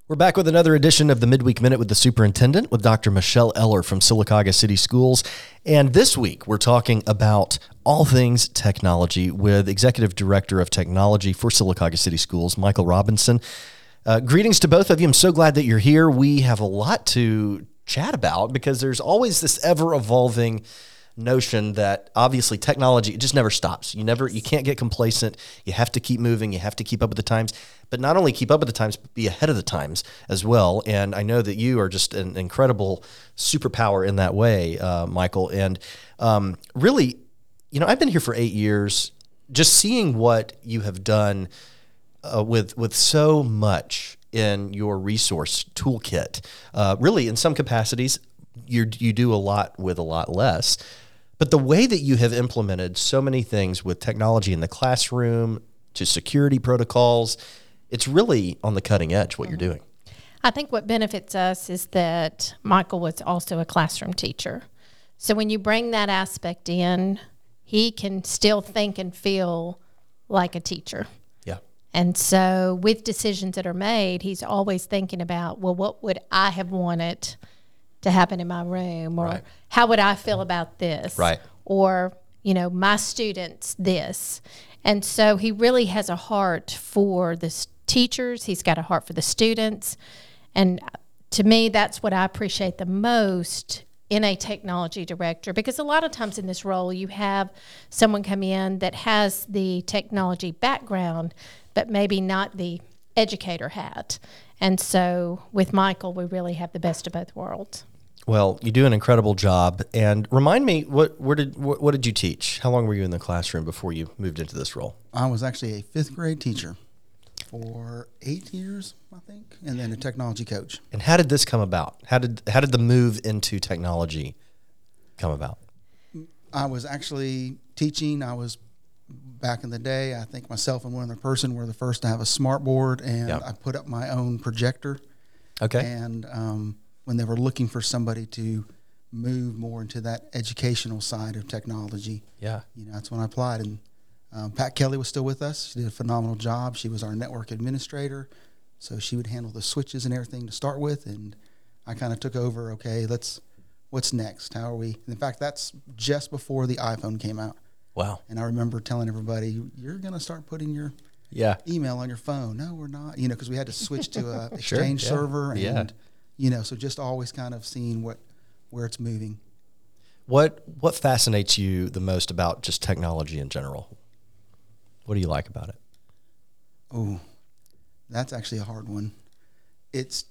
We're back with another edition of the Midweek Minute with the Superintendent with Dr. Michelle Eller from Sylacauga City Schools. And this week, we're talking about all things technology with Executive Director of Technology for Sylacauga City Schools, Michael Robinson. Greetings to both of you. I'm so glad that you're here. We have a lot to chat about because there's always this ever-evolving notion that obviously technology, it just never stops. You can't get complacent. You have to keep moving. You have to keep up with the times, but not only keep up with the times, but be ahead of the times as well. And I know that you are just an incredible superpower in that way, Michael. And really, I've been here for 8 years, just seeing what you have done with so much in your resource toolkit. Really, in some capacities, you do a lot with a lot less. But the way that you have implemented so many things with technology in the classroom to security protocols, it's really on the cutting edge what you're doing. I think what benefits us is that Michael was also a classroom teacher. So when you bring that aspect in, he can still think and feel like a teacher. Yeah. And so with decisions that are made, he's always thinking about, well, what would I have wanted to happen in my room, or right. How would I feel about this? Right. Or, my students this. And so he really has a heart for the teachers. He's got a heart for the students. And to me, that's what I appreciate the most in a technology director, because a lot of times in this role, you have someone come in that has the technology background, but maybe not the educator hat. And so with Michael, we really have the best of both worlds. Well, you do an incredible job. And remind me, what did you teach? How long were you in the classroom before you moved into this role? I was actually a fifth grade teacher for 8 years, I think, and then a technology coach. And how did this come about? How did the move into technology come about? I was actually teaching. I was back in the day, I think myself and one other person were the first to have a smart board, and Yep. I put up my own projector. Okay. And when they were looking for somebody to move more into that educational side of technology, Yeah. that's when I applied. And Pat Kelly was still with us. She did a phenomenal job. She was our network administrator, so she would handle the switches and everything to start with. And I kind of took over. Okay, what's next? How are we? In fact, that's just before the iPhone came out. Wow. And I remember telling everybody, "You're going to start putting your email on your phone." No, we're not. Because we had to switch to a Exchange server, and so just always kind of seeing where it's moving. What fascinates you the most about just technology in general? What do you like about it? Oh, that's actually a hard one. It's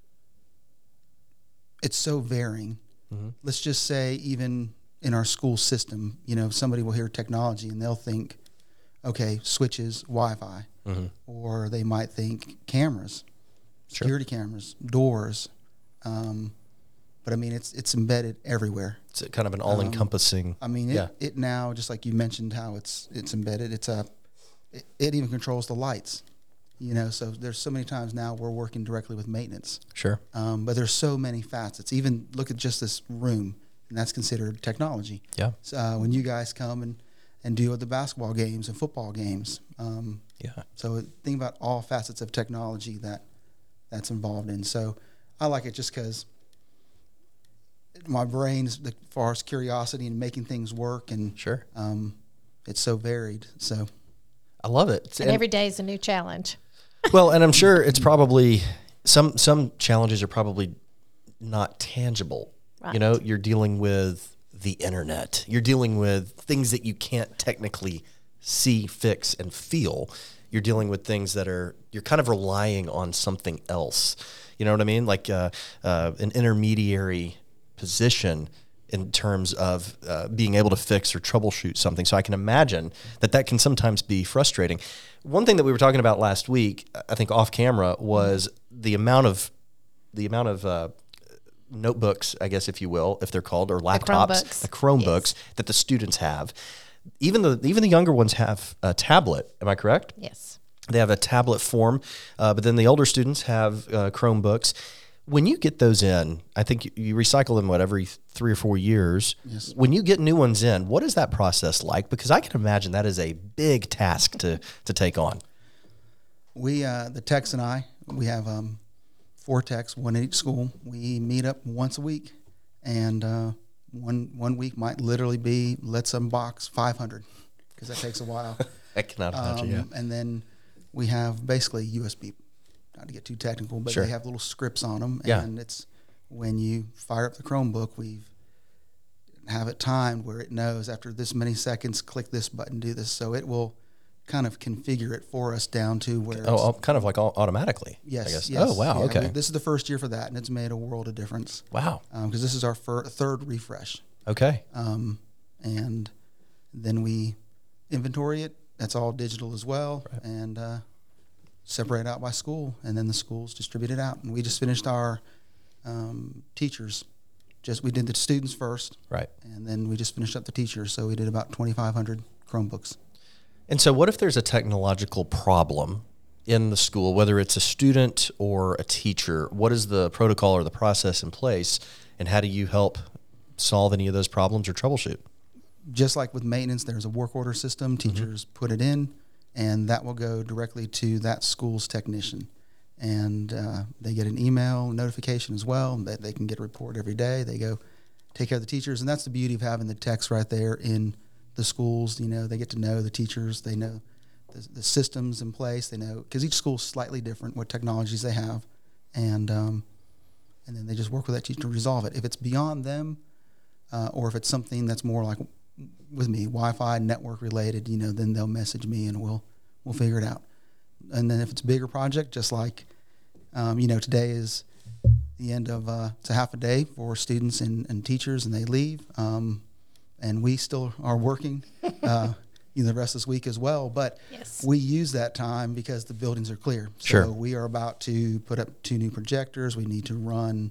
so varying. Mm-hmm. Let's just say even in our school system, somebody will hear technology and they'll think, okay, switches, Wi-Fi, mm-hmm. or they might think cameras, security cameras, doors. But I mean, it's embedded everywhere. It's kind of an all-encompassing. It now, just like you mentioned, how it's embedded. It even controls the lights. So there's so many times now we're working directly with maintenance. Sure. But there's so many facets. Even look at just this room, and that's considered technology. Yeah. So when you guys come and deal with the basketball games and football games. So think about all facets of technology that's involved in. So I like it just because my brain's as far as curiosity and making things work, and sure. It's so varied. So I love it. And every day is a new challenge. Well, and I'm sure it's probably some challenges are probably not tangible. Right. You're dealing with the internet. You're dealing with things that you can't technically see, fix, and feel. You're dealing with things that you're kind of relying on something else. You know what I mean? Like an intermediary position in terms of being able to fix or troubleshoot something. So I can imagine that can sometimes be frustrating. One thing that we were talking about last week, I think off camera, was the amount of notebooks, I guess, if you will, if they're called, or laptops, the Chromebooks that the students have. Even the younger ones have a tablet. Am I correct? Yes. They have a tablet form, but then the older students have Chromebooks. When you get those in, I think you recycle them, every 3 or 4 years. Yes. When you get new ones in, what is that process like? Because I can imagine that is a big task to take on. We, the techs and I, we have 4 techs, one at each school. We meet up once a week, and one week might literally be let's unbox 500 because that takes a while. I cannot imagine. Yeah. And then we have basically USB. Not to get too technical, but Sure. they have little scripts on them, Yeah. and it's when you fire up the Chromebook, we have it timed where it knows after this many seconds, click this button, do this, so it will kind of configure it for us down to where. Oh, kind of like automatically. Yes. I guess. Yes. Oh, wow. Yeah, Okay. this is the first year for that, and it's made a world of difference. Wow. Because this is our third refresh. Okay. And then we inventory it. That's all digital as well, Right. and separate out by school, and then the schools distribute it out. And we just finished our teachers. We did the students first, Right. and then we just finished up the teachers. So we did about 2,500 Chromebooks. And so what if there's a technological problem in the school, whether it's a student or a teacher? What is the protocol or the process in place, and how do you help solve any of those problems or troubleshoot? Just like with maintenance, there's a work order system. Teachers put it in, and that will go directly to that school's technician. And they get an email notification as well that they can get a report every day. They go take care of the teachers, and that's the beauty of having the techs right there in the schools. You know, they get to know the teachers. They know the systems in place. They know, because each school's slightly different, what technologies they have, and then they just work with that teacher to resolve it. If it's beyond them, or if it's something that's more like with me, Wi-Fi, network related, you know, then they'll message me and we'll figure it out. And then if it's a bigger project, just like, you know, today is the end of, it's a half a day for students and teachers, and they leave. And we still are working, you know, the rest of this week as well. But Yes. we use that time because the buildings are clear. Sure. So we are about to put up 2 new projectors. We need to run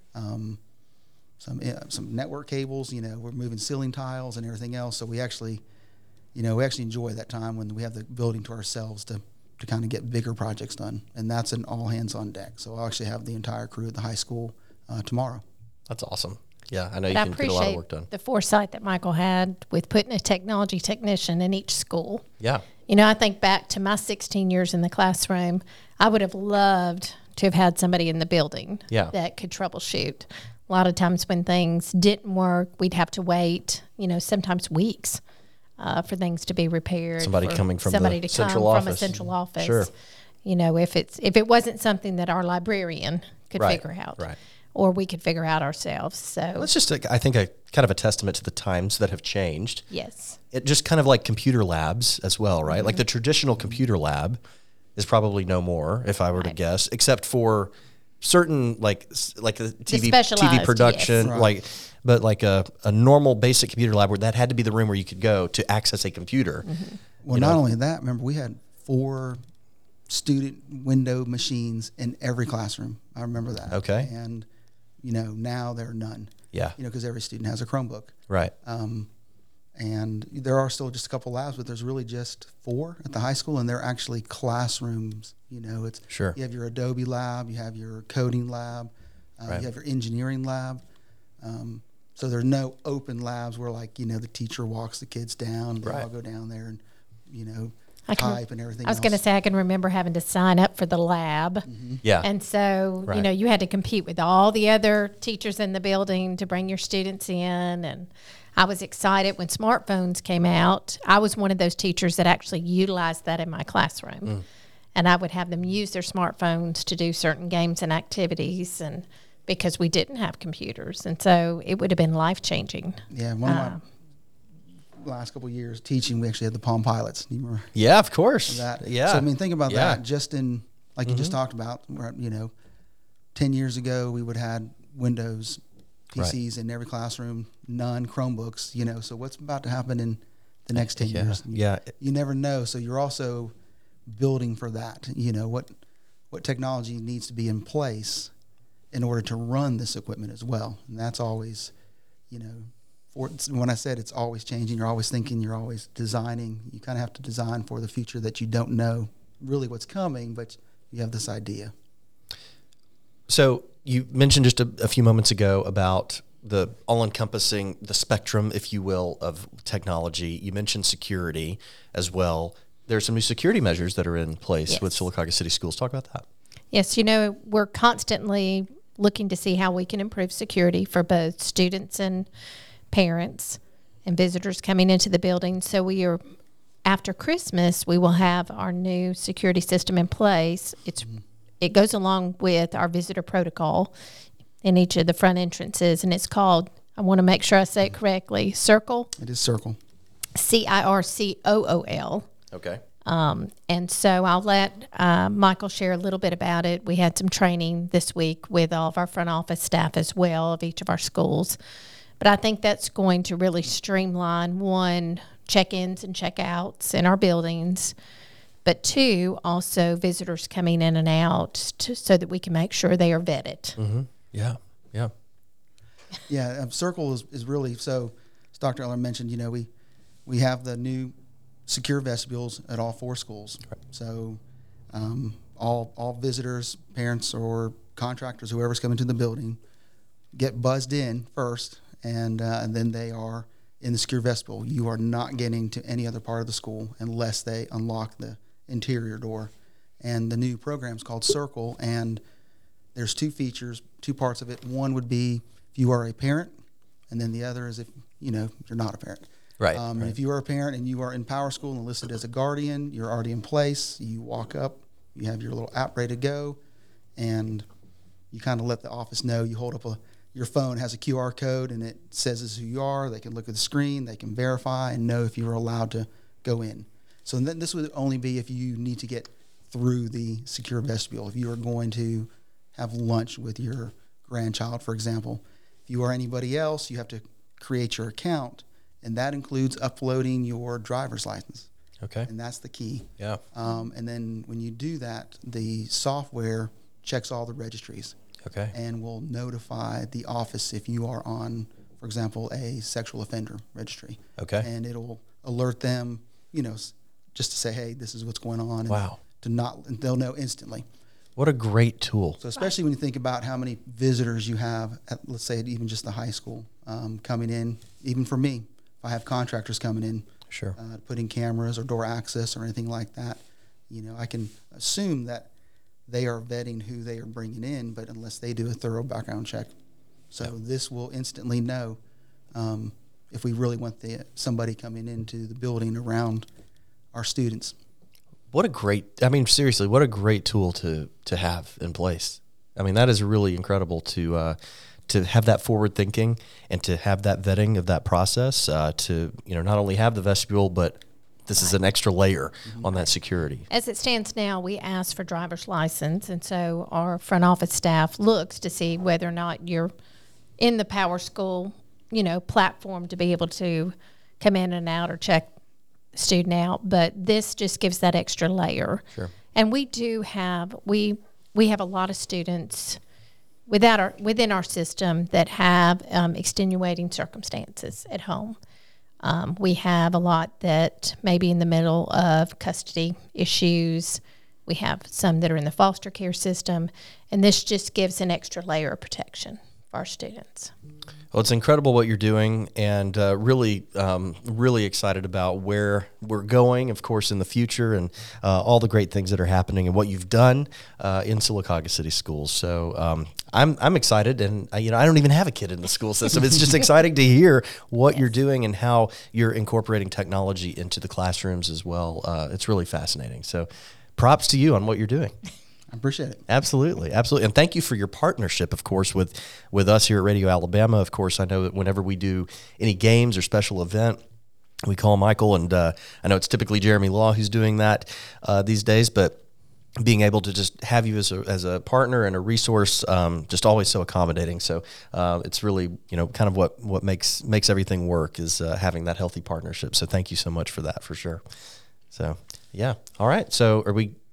some network cables. You know, we're moving ceiling tiles and everything else. So we actually enjoy that time when we have the building to ourselves to kind of get bigger projects done. And that's an all hands on deck. So I'll actually have the entire crew at the high school tomorrow. That's awesome. Yeah, I know you But I can get a lot of work appreciate done. the foresight that Michael had with putting a technology technician in each school. Yeah. You know, I think back to my 16 years in the classroom, I would have loved to have had somebody in the building Yeah. that could troubleshoot. A lot of times when things didn't work, we'd have to wait, you know, sometimes weeks for things to be repaired. Somebody for coming from somebody the to central come from a office. central office. Sure. You know, if it wasn't something that our librarian could Right, figure out. right. Or we could figure out ourselves. So It's just, I think, a kind of a testament to the times that have changed. yes. It just kind of like computer labs as well, right? Like the traditional computer lab is probably no more, if I were to Right. guess, except for certain like the TV specialized, production, yes. like, but like a normal basic computer lab where that had to be the room where you could go to access a computer. Well, not only that, remember we had 4 student window machines in every classroom. I remember that. Okay. And, you know, now there are none. Yeah. You know, because every student has a Chromebook. Right. And there are still just a couple labs, but there's really just 4 at the high school, and they're actually classrooms. You know, it's Sure. You have your Adobe lab, you have your coding lab, Right. you have your engineering lab. So there's no open labs where, like, you know, the teacher walks the kids down, they Right. all go down there and, you know, I can- type and everything. I was going to else. say I can remember having to sign up for the lab. Yeah. And so, Right. you know, you had to compete with all the other teachers in the building to bring your students in. And I was excited when smartphones came out. I was one of those teachers that actually utilized that in my classroom. And I would have them use their smartphones to do certain games and activities, and because we didn't have computers. And so it would have been life-changing. Yeah, one of my last couple of years teaching, we actually had the Palm Pilots. Do you remember Yeah, of course. that? Yeah. So I mean, think about Yeah. that. Just in, like you just talked about, where, you know, 10 years ago we would have had Windows PCs in every classroom, none Chromebooks. You know, so what's about to happen in the next 10 Yeah. years? Yeah. You never know. So you're also building for that. You know, what technology needs to be in place in order to run this equipment as well. And that's always, you know, when I said it's always changing, you're always thinking, you're always designing. You kind of have to design for the future that you don't know really what's coming, but you have this idea. So you mentioned just a few moments ago about the all-encompassing, the spectrum, if you will, of technology. You mentioned security as well. There are some new security measures that are in place with Yes. Sylacauga City Schools. Talk about that. Yes, you know, we're constantly looking to see how we can improve security for both students and parents and visitors coming into the building. So after Christmas, we will have our new security system in place. It goes along with our visitor protocol in each of the front entrances, and it's called, I want to make sure I say it correctly, Circle. It is Circle. CIRCOOL. Okay. And so I'll let Michael share a little bit about it. We had some training this week with all of our front office staff as well of each of our schools. But I think that's going to really streamline, one, check-ins and check-outs in our buildings, but two, also visitors coming in and out so that we can make sure they are vetted. Mm-hmm. Yeah. Yeah, Circle is really, so as Dr. Eller mentioned, you know, we have the new secure vestibules at all 4 schools. Right. So all visitors, parents, or contractors, whoever's coming to the building, get buzzed in first, and then they are in the secure vestibule. You are not getting to any other part of the school unless they unlock the interior door. And the new program is called Circle, and there's 2 features, 2 parts of it. One would be if you are a parent, and then the other is if, you know, you're not a parent. Right, right. If you are a parent and you are in Power School and listed as a guardian, you're already in place. You walk up, you have your little app ready to go, and you kind of let the office know. You hold up your phone has a QR code, and it says this is who you are. They can look at the screen, they can verify and know if you're allowed to go in. So then this would only be if you need to get through the secure vestibule. If you are going to have lunch with your grandchild, for example. If you are anybody else, you have to create your account, and that includes uploading your driver's license. Okay. And that's the key. Yeah. And then when you do that, the software checks all the registries. Okay. And will notify the office if you are on, for example, a sexual offender registry. Okay. And it'll alert them, you know, just to say, hey, this is what's going on. Wow. And they'll know instantly. What a great tool. So especially when you think about how many visitors you have at, let's say, even just the high school coming in, even for me, if I have contractors coming in, sure, putting cameras or door access or anything like that, you know, I can assume that they are vetting who they are bringing in, but unless they do a thorough background check. So this will instantly know if we really want somebody coming into the building around our students. What a great, I mean, seriously, what a great tool to have in place. I mean, that is really incredible to have that forward thinking and to have that vetting of that process, to, you know, not only have the vestibule, but this is an extra layer on that security. As it stands now, we ask for driver's license, and so our front office staff looks to see whether or not you're in the Power School, you know, platform to be able to come in and out or check student out, but this just gives that extra layer. Sure. And we do have we have a lot of students within our system that have extenuating circumstances at home. We have a lot that may be in the middle of custody issues. We have some that are in the foster care system, and this just gives an extra layer of protection for our students. Well, it's incredible what you're doing, and really excited about where we're going, of course, in the future, and all the great things that are happening and what you've done in Sylacauga City Schools. So I'm excited, and I don't even have a kid in the school system. It's just exciting to hear what you're doing and how you're incorporating technology into the classrooms as well. It's really fascinating. So props to you on what you're doing. I appreciate it. Absolutely. Absolutely. And thank you for your partnership, of course, with us here at Radio Alabama. Of course, I know that whenever we do any games or special event, we call Michael, and I know it's typically Jeremy Law who's doing that these days, but being able to just have you as a partner and a resource, just always so accommodating. So it's really, kind of what makes everything work is having that healthy partnership. So thank you so much for that, for sure. So, yeah. All right. So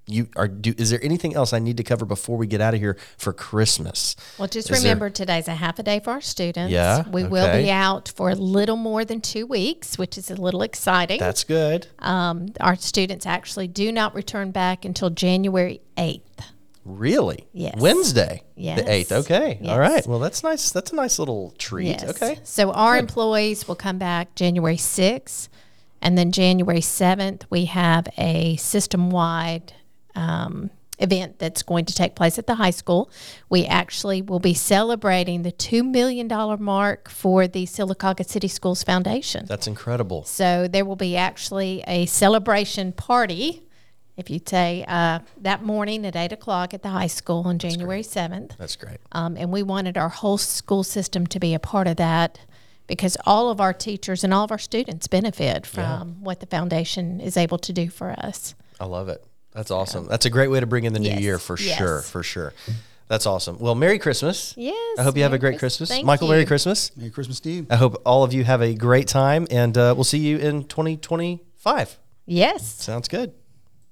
is there anything else I need to cover before we get out of here for Christmas? Well, just remember today's a half a day for our students. Yeah. We will be out for a little more than 2 weeks, which is a little exciting. That's good. Our students actually do not return back until January 8th. Really? Yes. Wednesday? Yes. The 8th. Okay. Yes. All right. Well, that's nice. That's a nice little treat. Yes. Okay. So our employees will come back January 6th, and then January 7th, we have a system-wide event that's going to take place at the high school. We actually will be celebrating the $2 million mark for the Sylacauga City Schools Foundation. That's incredible. So there will be actually a celebration party, if you say, that morning at 8 o'clock at the high school on January 7th. That's great. And we wanted our whole school system to be a part of that, because all of our teachers and all of our students benefit from what the foundation is able to do for us. I love it. That's awesome. That's a great way to bring in the new year for sure, for sure. That's awesome. Well, Merry Christmas. Yes. I hope you have a great Christmas. Thank Michael, you. Merry Christmas. Merry Christmas to you. I hope all of you have a great time, and we'll see you in 2025. Yes. Sounds good.